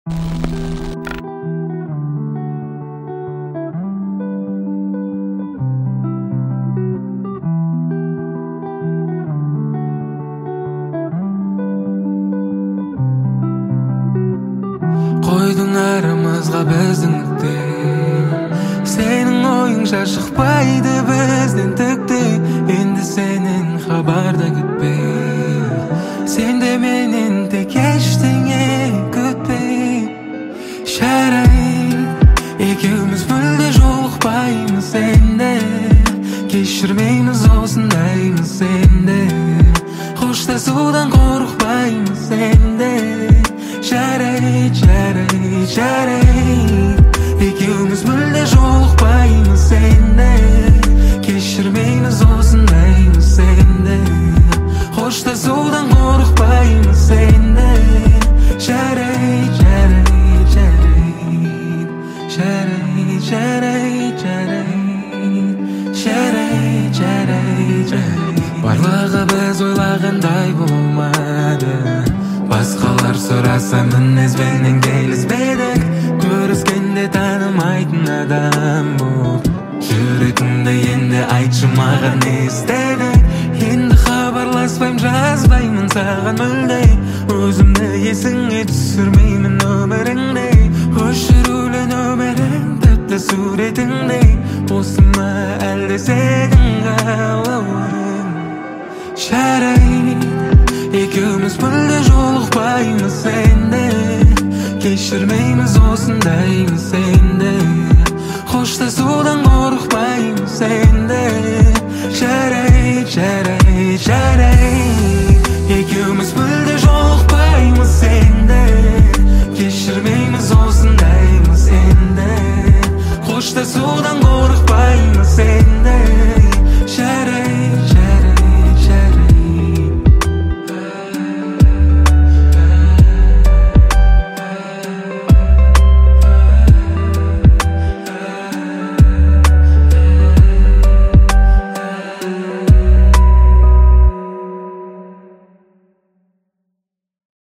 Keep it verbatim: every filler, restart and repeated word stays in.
Қойдың арамызға біздің нүкте, сенің ойыңша шықпайды бізден түкте. Енді сенен хабарда күтпе, сен де менен тек ештеңе күтпе. Жарайды, екеуміз мүлде жолықпаймыз енді, кешірмейміз осындаймыз енді, қоштасудан қорықпаймыз енді. Жарайды, жарайды, жарайды, екеуміз мүлде жолықпаймыз енді, кешірмейміз осындаймыз енді, қоштасудан қорықпаймыз енді. Жарайды, жарайды, жарайды, жарайды, жарайды, жарайды, жарайды, жарайды, жарайды. Барлығы біз ойлағандай болмады, басқалар сұраса мінезбенен келіспедік. Көріскенде танымайтын адам болып, жүретінді енді айтшы маған не істедің. Енді хабарласпайм, жазбаймын саған мүлде, өзімді есіңе түсірмеймін өміріңде. Өшірулі нөмірің тіпті суретіңдей, осы ма әлде сенің қалауың? Жарайды, екеуміз мүлде жолықпаймыз енді, кешірмейміз осындаймыз енді, қоштасудан қорықпаймыз енді. Жарайды, жарайды, жарайды, екеуміз мүлде жолықпаймыз енді,